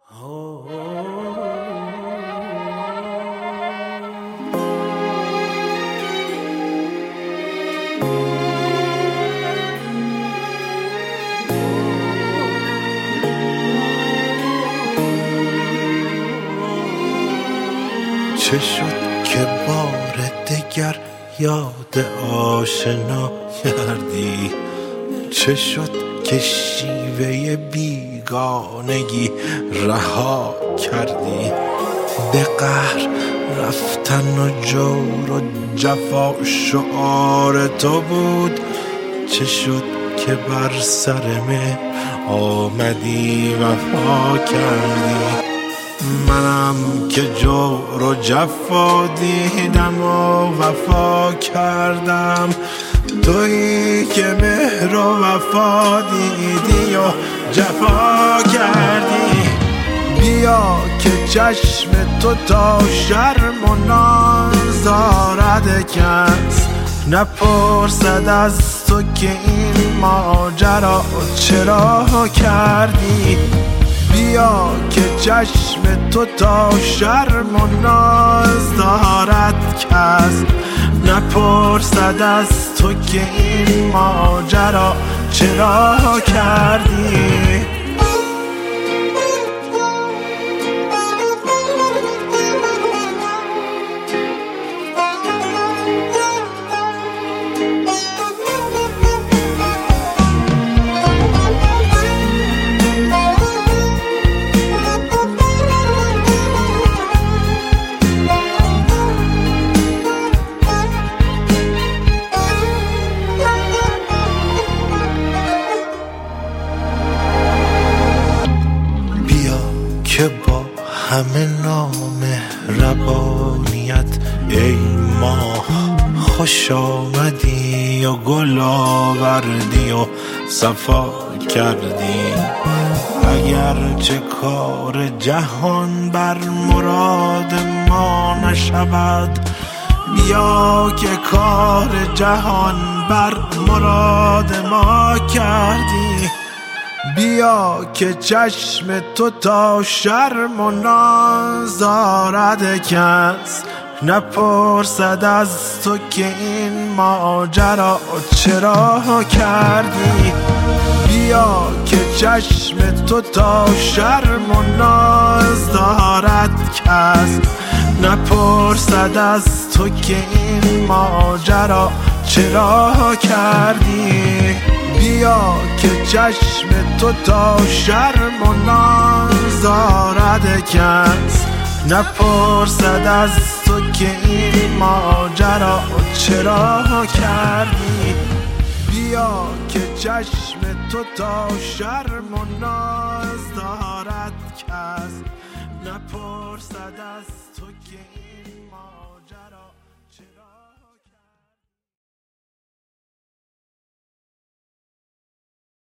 چه شد که بار دگر یاد آشنا کردی؟ چه شد که شیوه بیگانگی رها کردی؟ به قهر رفتن و جور و جفا شعار تو بود. چه شد که بر سر مهر آمدی وفا کردی؟ منم که جور و جفا دیدم و وفا کردم، تویی که مهر و وفا دیدی و جفا کردی. بیا که چشم تو تا شرم و ناز دارد کس نپرسد از تو که این ماجرا چرا کردی. بیا که چشم تو تا شرم و ناز دارد کس نپرسد از تو که این ماجرا چرا کردی. که با همه نامهربانیت ای ماه خوش آمدی و گل آوردی و صفا کردی. اگر چه کار جهان بر مراد ما نشود، بیا که کار جهان بر مراد ما کردی. بیا که چشم تو تا شرم و ناز دارد کس نپرسد از تو که این ماجرا چرا کردی. بیا که چشم تو تا شرم و ناز دارد کس نپرسد از تو که این ماجرا چرا کردی. بیا که چشم تو تا شرم و ناز دارد کس نپرسد از تو که این ماجرا چرا کردی. بیا که چشم تو تا شرم و ناز دارد کس نپرسد از تو که